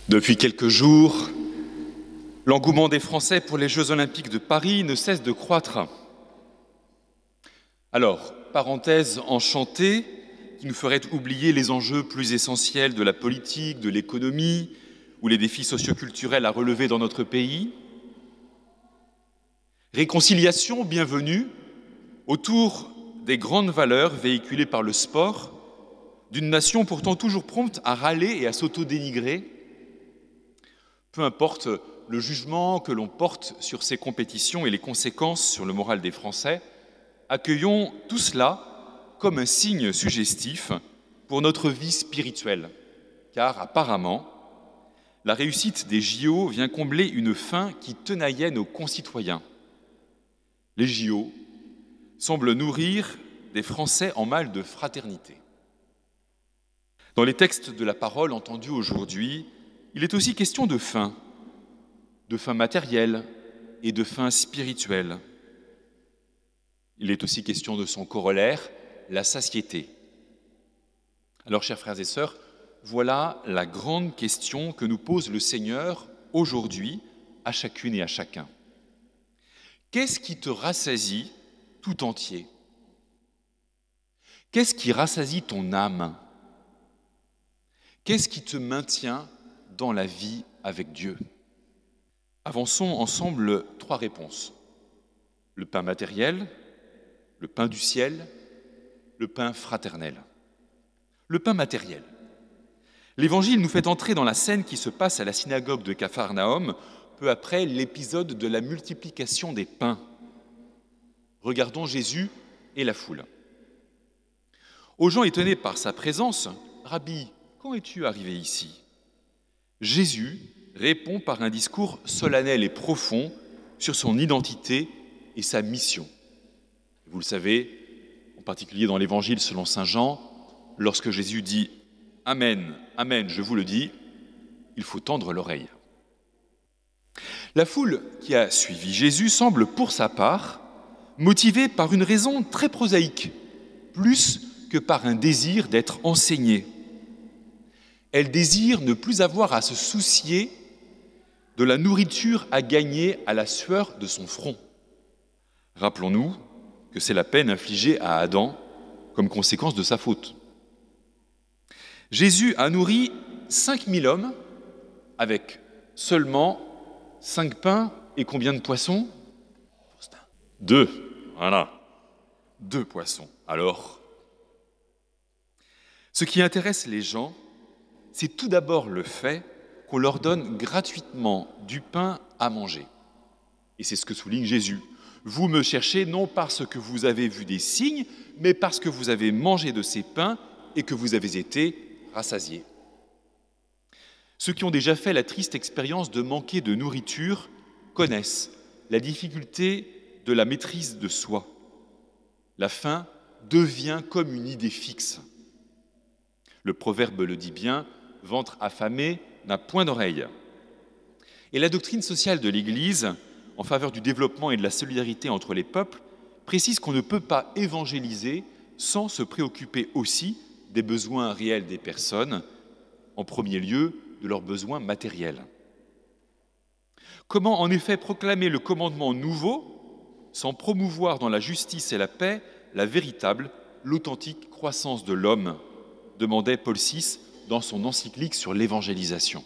Depuis quelques jours, l'engouement des Français pour les Jeux Olympiques de Paris ne cesse de croître. Alors, parenthèse enchantée qui nous ferait oublier les enjeux plus essentiels de la politique, de l'économie ou les défis socioculturels à relever dans notre pays. Réconciliation bienvenue autour des grandes valeurs véhiculées par le sport d'une nation pourtant toujours prompte à râler et à s'auto-dénigrer. Peu importe le jugement que l'on porte sur ces compétitions et les conséquences sur le moral des Français, accueillons tout cela comme un signe suggestif pour notre vie spirituelle, car apparemment, la réussite des JO vient combler une faim qui tenaillait nos concitoyens. Les JO semblent nourrir des Français en mal de fraternité. Dans les textes de la parole entendus aujourd'hui, il est aussi question de faim matérielle et de faim spirituelle. Il est aussi question de son corollaire, la satiété. Alors, chers frères et sœurs, voilà la grande question que nous pose le Seigneur aujourd'hui à chacune et à chacun. Qu'est-ce qui te rassasie tout entier ? Qu'est-ce qui rassasie ton âme ? Qu'est-ce qui te maintient dans la vie avec Dieu ? Avançons ensemble 3 réponses. Le pain matériel, le pain du ciel, le pain fraternel. Le pain matériel. L'Évangile nous fait entrer dans la scène qui se passe à la synagogue de Capharnaüm, peu après l'épisode de la multiplication des pains. Regardons Jésus et la foule. Aux gens étonnés par sa présence, « Rabbi, quand es-tu arrivé ici ?» Jésus répond par un discours solennel et profond sur son identité et sa mission. Vous le savez, en particulier dans l'Évangile selon saint Jean, lorsque Jésus dit « Amen, Amen, je vous le dis », il faut tendre l'oreille. La foule qui a suivi Jésus semble pour sa part motivée par une raison très prosaïque, plus que par un désir d'être enseignée. Elle désire ne plus avoir à se soucier de la nourriture à gagner à la sueur de son front. Rappelons-nous que c'est la peine infligée à Adam comme conséquence de sa faute. Jésus a nourri 5000 hommes avec seulement 5 pains et combien de poissons ? 2, voilà, 2 poissons. Alors, ce qui intéresse les gens, c'est tout d'abord le fait qu'on leur donne gratuitement du pain à manger. Et c'est ce que souligne Jésus. Vous me cherchez non parce que vous avez vu des signes, mais parce que vous avez mangé de ces pains et que vous avez été rassasiés. Ceux qui ont déjà fait la triste expérience de manquer de nourriture connaissent la difficulté de la maîtrise de soi. La faim devient comme une idée fixe. Le proverbe le dit bien, « ventre affamé n'a point d'oreille ». Et la doctrine sociale de l'Église, en faveur du développement et de la solidarité entre les peuples, précise qu'on ne peut pas évangéliser sans se préoccuper aussi des besoins réels des personnes, en premier lieu de leurs besoins matériels. Comment en effet proclamer le commandement nouveau sans promouvoir dans la justice et la paix la véritable, l'authentique croissance de l'homme, demandait Paul VI dans son encyclique sur l'évangélisation.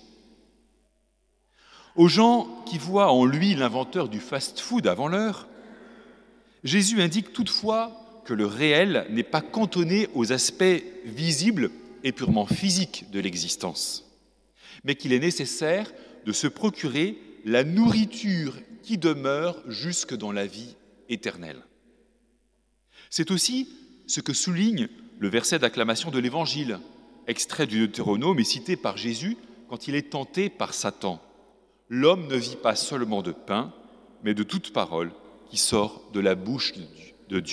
Aux gens qui voient en lui l'inventeur du fast-food avant l'heure, Jésus indique toutefois que le réel n'est pas cantonné aux aspects visibles et purement physiques de l'existence, mais qu'il est nécessaire de se procurer la nourriture qui demeure jusque dans la vie éternelle. C'est aussi ce que souligne le verset d'acclamation de l'Évangile, extrait du Deutéronome et cité par Jésus quand il est tenté par Satan. « L'homme ne vit pas seulement de pain, mais de toute parole qui sort de la bouche de Dieu. »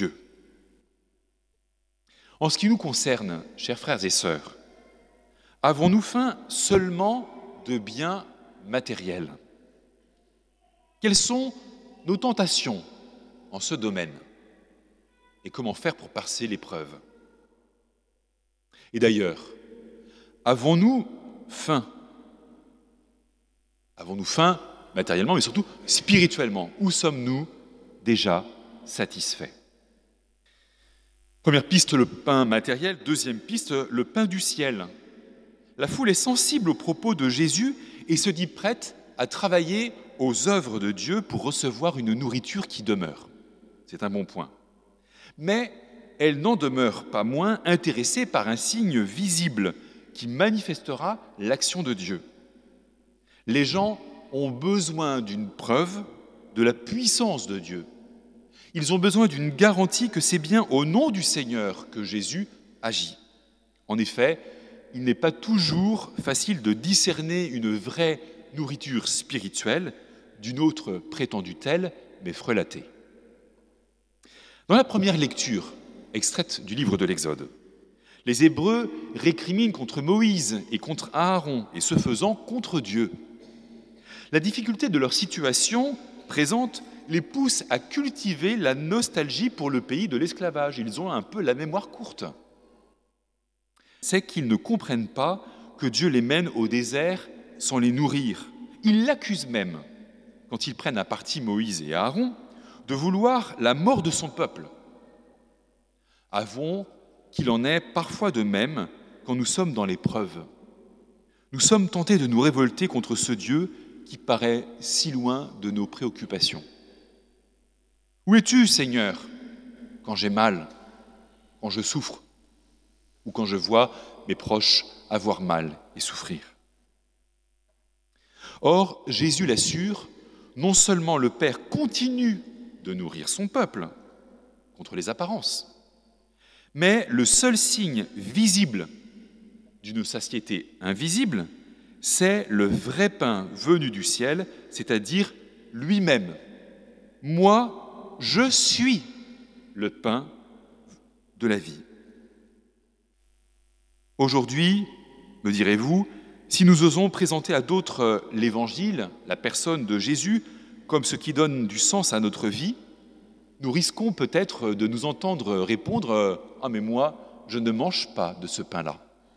En ce qui nous concerne, chers frères et sœurs, avons-nous faim seulement de biens matériels ? Quelles sont nos tentations en ce domaine ? Et comment faire pour passer l'épreuve ? Et d'ailleurs, avons-nous faim Avons-nous faim matériellement, mais surtout spirituellement? Où sommes-nous déjà satisfaits? Première piste, le pain matériel. Deuxième piste, le pain du ciel. La foule est sensible aux propos de Jésus et se dit prête à travailler aux œuvres de Dieu pour recevoir une nourriture qui demeure. C'est un bon point. Mais elle n'en demeure pas moins intéressée par un signe visible qui manifestera l'action de Dieu. Les gens ont besoin d'une preuve de la puissance de Dieu. Ils ont besoin d'une garantie que c'est bien au nom du Seigneur que Jésus agit. En effet, il n'est pas toujours facile de discerner une vraie nourriture spirituelle d'une autre prétendue telle, mais frelatée. Dans la première lecture, extraite du livre de l'Exode, les Hébreux récriminent contre Moïse et contre Aaron, et ce faisant contre Dieu. La difficulté de leur situation présente les pousse à cultiver la nostalgie pour le pays de l'esclavage. Ils ont un peu la mémoire courte. C'est qu'ils ne comprennent pas que Dieu les mène au désert sans les nourrir. Ils l'accusent même, quand ils prennent à partie Moïse et Aaron, de vouloir la mort de son peuple. Avouons qu'il en est parfois de même quand nous sommes dans l'épreuve. Nous sommes tentés de nous révolter contre ce Dieu qui paraît si loin de nos préoccupations. Où es-tu, Seigneur, quand j'ai mal, quand je souffre, ou quand je vois mes proches avoir mal et souffrir? Or, Jésus l'assure, non seulement le Père continue de nourrir son peuple contre les apparences, mais le seul signe visible d'une satiété invisible, c'est le vrai pain venu du ciel, c'est-à-dire lui-même. Moi, je suis le pain de la vie. Aujourd'hui, me direz-vous, si nous osons présenter à d'autres l'Évangile, la personne de Jésus, comme ce qui donne du sens à notre vie, nous risquons peut-être de nous entendre répondre « Ah mais moi, je ne mange pas de ce pain-là ».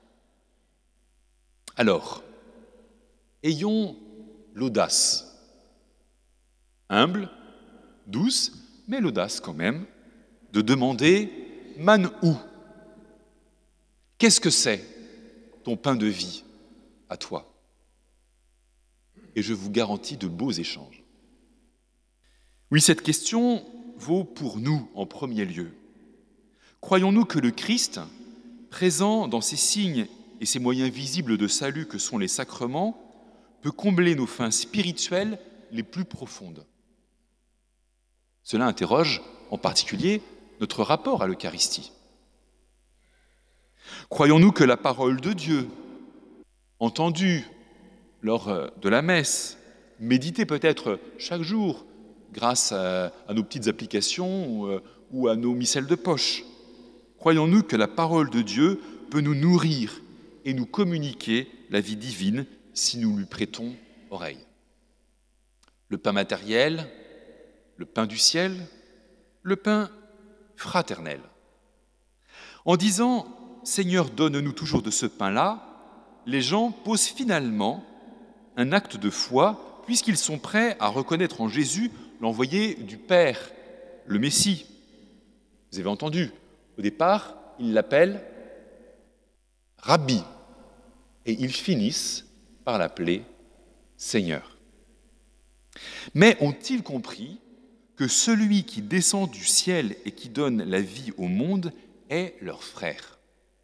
Alors, ayons l'audace, humble, douce, mais l'audace quand même, de demander « Man où ?» Qu'est-ce que c'est ton pain de vie à toi? Et je vous garantis de beaux échanges. Oui, cette question vaut pour nous en premier lieu. Croyons-nous que le Christ, présent dans ses signes et ses moyens visibles de salut que sont les sacrements, peut combler nos fins spirituelles les plus profondes? Cela interroge en particulier notre rapport à l'Eucharistie. Croyons-nous que la parole de Dieu, entendue lors de la messe, méditée peut-être chaque jour grâce à nos petites applications ou à nos missels de poche, croyons-nous que la parole de Dieu peut nous nourrir et nous communiquer la vie divine si nous lui prêtons oreille? Le pain matériel, le pain du ciel, le pain fraternel. En disant « Seigneur, donne-nous toujours de ce pain-là », les gens posent finalement un acte de foi puisqu'ils sont prêts à reconnaître en Jésus l'envoyé du Père, le Messie. Vous avez entendu, au départ, ils l'appellent Rabbi et ils finissent par l'appeler Seigneur. Mais ont-ils compris que celui qui descend du ciel et qui donne la vie au monde est leur frère?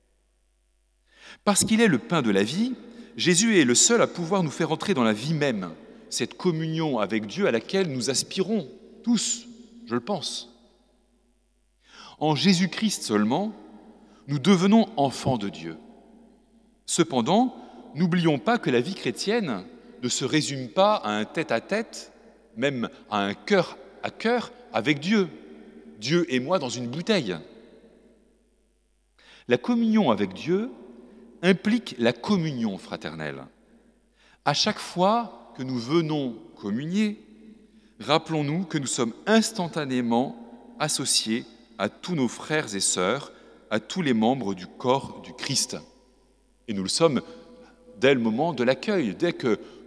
Parce qu'il est le pain de la vie, Jésus est le seul à pouvoir nous faire entrer dans la vie même, cette communion avec Dieu à laquelle nous aspirons tous, je le pense. En Jésus-Christ seulement, nous devenons enfants de Dieu. Cependant, n'oublions pas que la vie chrétienne ne se résume pas à un tête-à-tête, même à un cœur à cœur avec Dieu. Dieu et moi dans une bouteille. La communion avec Dieu implique la communion fraternelle. À chaque fois que nous venons communier, rappelons-nous que nous sommes instantanément associés à tous nos frères et sœurs, à tous les membres du corps du Christ. Et nous le sommes dès le moment de l'accueil, dès que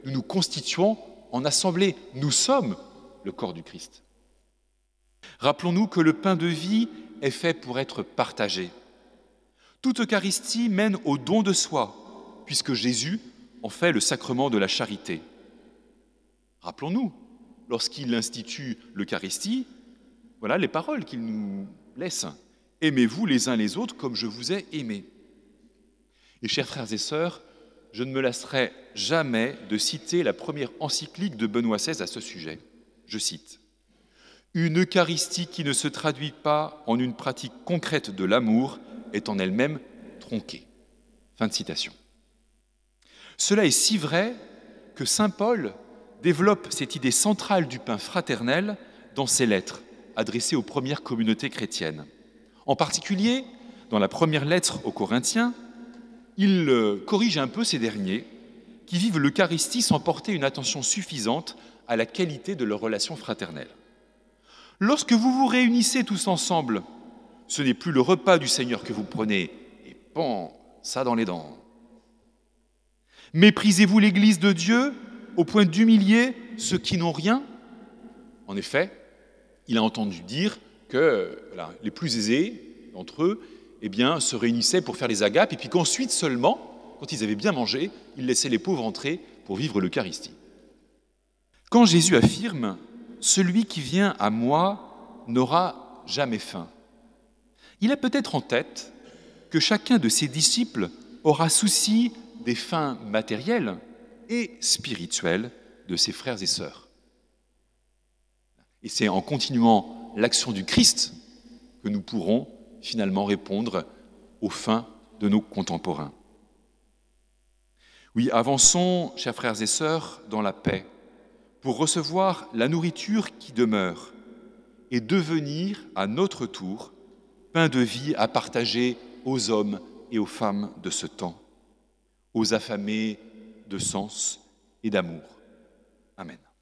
nous nous constituons en assemblée. Nous sommes le corps du Christ. Rappelons-nous que le pain de vie est fait pour être partagé. Toute Eucharistie mène au don de soi, puisque Jésus en fait le sacrement de la charité. Rappelons-nous, lorsqu'il institue l'Eucharistie, voilà les paroles qu'il nous laisse. « Aimez-vous les uns les autres comme je vous ai aimés. » Et chers frères et sœurs, je ne me lasserai jamais de citer la première encyclique de Benoît XVI à ce sujet. Je cite « Une Eucharistie qui ne se traduit pas en une pratique concrète de l'amour est en elle-même tronquée. » Fin de citation. Cela est si vrai que saint Paul développe cette idée centrale du pain fraternel dans ses lettres adressées aux premières communautés chrétiennes. En particulier, dans la première lettre aux Corinthiens, il corrige un peu ces derniers qui vivent l'Eucharistie sans porter une attention suffisante à la qualité de leur relation fraternelle. Lorsque vous vous réunissez tous ensemble, ce n'est plus le repas du Seigneur que vous prenez, et bon, ça dans les dents. Méprisez-vous l'Église de Dieu au point d'humilier ceux qui n'ont rien? En effet, il a entendu dire que les plus aisés d'entre eux se réunissaient pour faire les agapes, et puis qu'ensuite seulement, quand ils avaient bien mangé, ils laissaient les pauvres entrer pour vivre l'Eucharistie. Quand Jésus affirme « Celui qui vient à moi n'aura jamais faim », il a peut-être en tête que chacun de ses disciples aura souci des fins matérielles et spirituelles de ses frères et sœurs. Et c'est en continuant l'action du Christ que nous pourrons finalement répondre aux fins de nos contemporains. Oui, avançons, chers frères et sœurs, dans la paix, pour recevoir la nourriture qui demeure et devenir à notre tour pain de vie à partager aux hommes et aux femmes de ce temps, aux affamés de sens et d'amour. Amen.